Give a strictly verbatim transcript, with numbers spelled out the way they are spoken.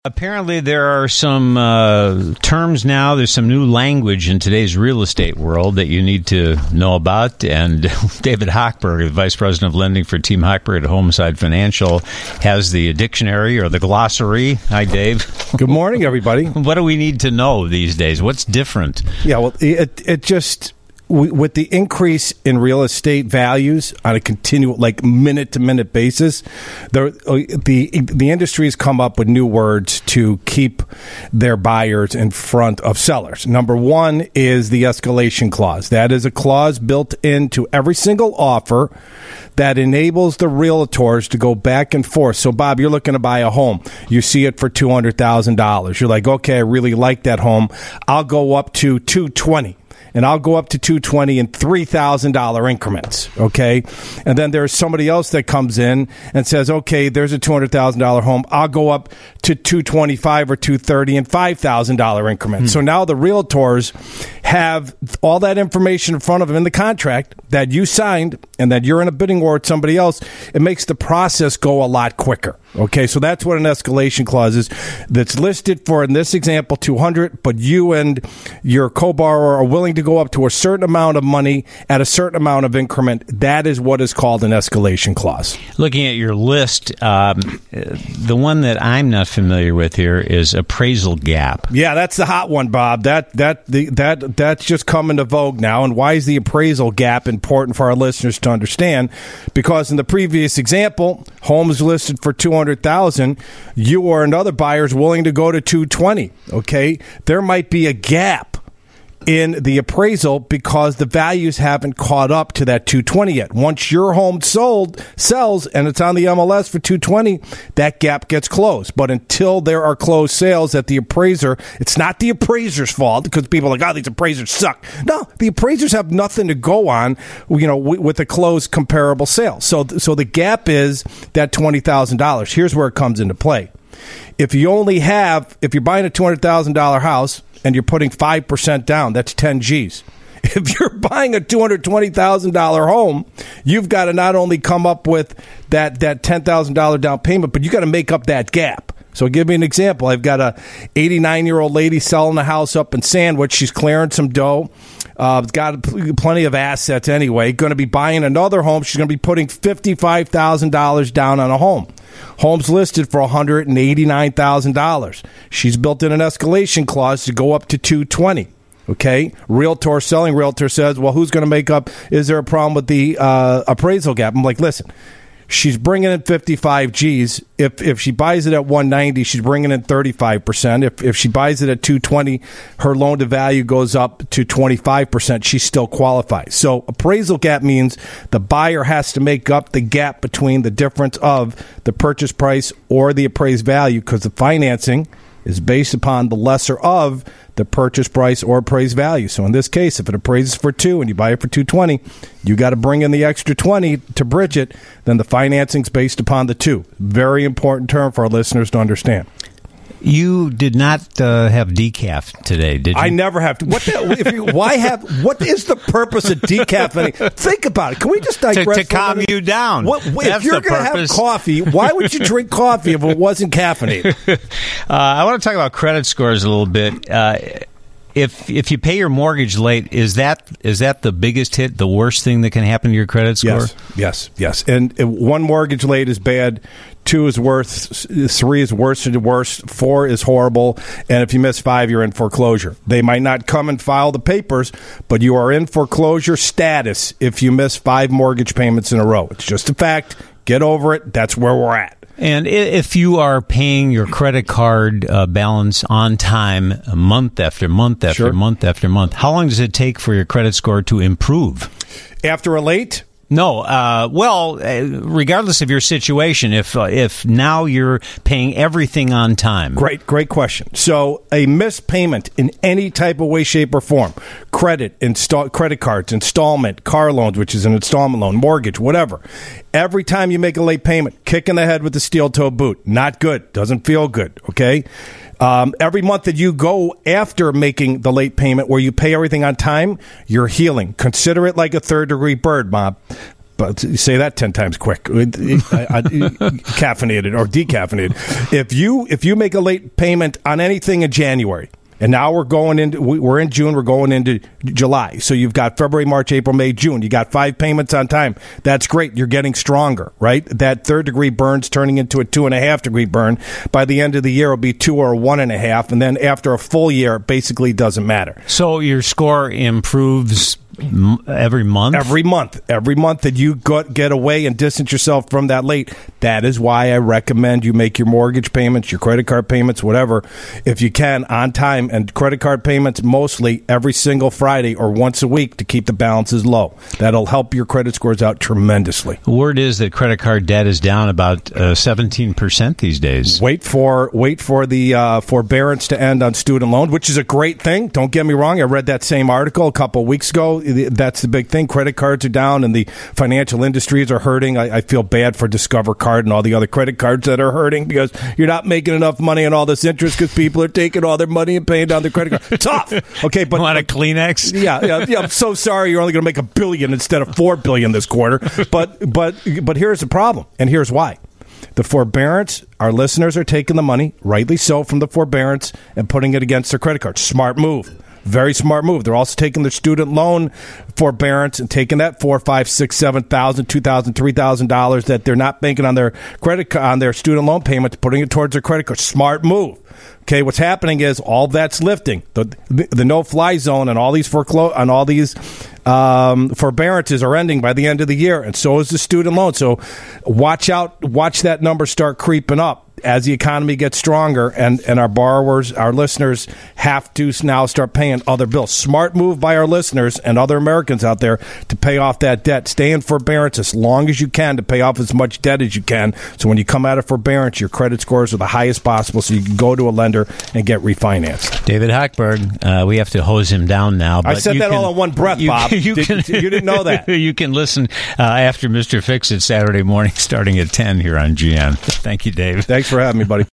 Apparently, there are some uh, terms now, there's some new language in today's real estate world that you need to know about. And David Hochberg, the Vice President of Lending for Team Hochberg at Homeside Financial, has the dictionary or the glossary. Hi, Dave. Good morning, everybody. What do we need to know these days? What's different? Yeah, well, it, it just... with the increase in real estate values on a continual, like minute to minute basis, the the the industry has come up with new words to keep their buyers in front of sellers. Number one is the escalation clause. That is a clause built into every single offer that enables the realtors to go back and forth. So, Bob, you're looking to buy a home. You see it for two hundred thousand dollars. You're like, okay, I really like that home. I'll go up to two hundred twenty thousand dollars. And I'll go up to two hundred twenty thousand dollars in three thousand dollars increments, okay? And then there's somebody else that comes in and says, okay, there's a two hundred thousand dollars home. I'll go up to two hundred twenty-five thousand dollars or two hundred thirty thousand dollars in five thousand dollars increments. Hmm. So now the realtors have all that information in front of them in the contract that you signed and that you're in a bidding war with somebody else. It makes the process go a lot quicker, okay? So that's what an escalation clause is. That's listed for, in this example, two hundred, but you and your co-borrower are willing to go up to a certain amount of money at a certain amount of increment. That is what is called an escalation clause. Looking at your list, um, the one that I'm not familiar with here is appraisal gap. Yeah, that's the hot one, Bob. That that the, that that's just come into vogue now. And why is the appraisal gap important for our listeners to understand? Because in the previous example, homes listed for two hundred thousand dollars, you or another buyer is willing to go to two hundred twenty thousand dollars. Okay, there might be a gap in the appraisal because the values haven't caught up to that two hundred twenty yet. Once your home sold sells and it's on the M L S for two hundred twenty, that gap gets closed. But until there are closed sales at the appraiser, it's not the appraiser's fault because people are like, oh, these appraisers suck. No, the appraisers have nothing to go on, you know, with a closed comparable sale. So, so the gap is that twenty thousand dollars. Here's where it comes into play. If you only have, if you're buying a two hundred thousand dollars house and you're putting five percent down, that's ten G's. If you're buying a two hundred twenty thousand dollars home, you've got to not only come up with that, that ten thousand dollars down payment, but you got to make up that gap. So I'll give you an example. I've got a eighty-nine-year-old lady selling a house up in Sandwich. She's clearing some dough. Uh, got plenty of assets anyway. Going to be buying another home. She's going to be putting fifty-five thousand dollars down on a home. Home's listed for one hundred eighty-nine thousand dollars. She's built in an escalation clause to go up to two hundred twenty thousand dollars. Okay, realtor selling realtor says, well, who's going to make up? Is there a problem with the uh, appraisal gap? I'm like, listen, she's bringing in fifty-five G's. If if she buys it at one ninety, she's bringing in thirty-five percent. If if she buys it at two twenty, her loan to value goes up to twenty-five percent. She still qualifies. So appraisal gap means the buyer has to make up the gap between the difference of the purchase price or the appraised value because the financing is based upon the lesser of the purchase price or appraised value. So in this case, if it appraises for two and you buy it for two twenty, you got to bring in the extra twenty to bridge it. Then the financing's based upon the two. Very important term for our listeners to understand. You did not uh, have decaf today, did you? I never have to. What? The, if you, why have? What is the purpose of decaffeinating? Think about it. Can we just digress to, to calm you down? What, if you're going to have coffee, why would you drink coffee if it wasn't caffeinated? uh, I want to talk about credit scores a little bit. Uh, If if you pay your mortgage late, is that is that the biggest hit, the worst thing that can happen to your credit score? Yes, yes, yes. And one mortgage late is bad, two is worse, three is worse and worse, four is horrible, and if you miss five, you're in foreclosure. They might not come and file the papers, but you are in foreclosure status if you miss five mortgage payments in a row. It's just a fact. Get over it. That's where we're at. And if you are paying your credit card uh, balance on time, month after month after sure. month after month, how long does it take for your credit score to improve? After a late? No. Uh, well, regardless of your situation, if uh, if now you're paying everything on time. Great, great question. So a missed payment in any type of way, shape, or form, credit, install, credit cards, installment, car loans, which is an installment loan, mortgage, whatever. Every time you make a late payment, kick in the head with the steel-toe boot. Not good. Doesn't feel good, okay? Um, every month that you go after making the late payment where you pay everything on time, you're healing. Consider it like a third-degree burn, Bob. but say that ten times quick. Caffeinated or decaffeinated. If you if you make a late payment on anything in January, and now we're going into we're in June, we're going into July. So you've got February, March, April, May, June. You got five payments on time. That's great. You're getting stronger, right? That third degree burn's turning into a two and a half degree burn. By the end of the year, it'll be two or one and a half, and then after a full year, it basically doesn't matter. So your score improves every month? Every month. Every month that you got, get away and distance yourself from that late. That is why I recommend you make your mortgage payments, your credit card payments, whatever, if you can, on time. And credit card payments mostly every single Friday or once a week to keep the balances low. That'll help your credit scores out tremendously. The word is that credit card debt is down about uh, seventeen percent these days. Wait for wait for the uh, forbearance to end on student loan, which is a great thing. Don't get me wrong. I read that same article a couple of weeks ago. That's the big thing. Credit cards are down and the financial industries are hurting. I, I feel bad for Discover Card and all the other credit cards that are hurting because you're not making enough money on all this interest because people are taking all their money and paying down their credit card. Tough. Okay, but you want a Kleenex? Yeah, yeah, yeah. I'm so sorry. You're only going to make a billion instead of four billion this quarter. But but but here's the problem, and here's why. The forbearance, our listeners are taking the money, rightly so, from the forbearance and putting it against their credit card. Smart move. Very smart move. They're also taking their student loan forbearance and taking that four, five, six, seven thousand, two thousand, three thousand dollars that they're not banking on their credit on their student loan payments, putting it towards their credit card. Smart move. Okay, what's happening is all that's lifting. The the, the no-fly zone and all these foreclo- and all these um, forbearances are ending by the end of the year, and so is the student loan. So watch out, watch that number start creeping up as the economy gets stronger, and, and our borrowers, our listeners, have to now start paying other bills. Smart move by our listeners and other Americans out there to pay off that debt. Stay in forbearance as long as you can to pay off as much debt as you can. So when you come out of forbearance, your credit scores are the highest possible so you can go to a lender and get refinanced. David Hochberg, uh, we have to hose him down now. But I said that can, all in one breath, you, Bob. You, Did, can, you didn't know that. You can listen uh, after Mister Fix-It Saturday morning starting at ten here on G M. Thank you, Dave. Thanks for having me, buddy.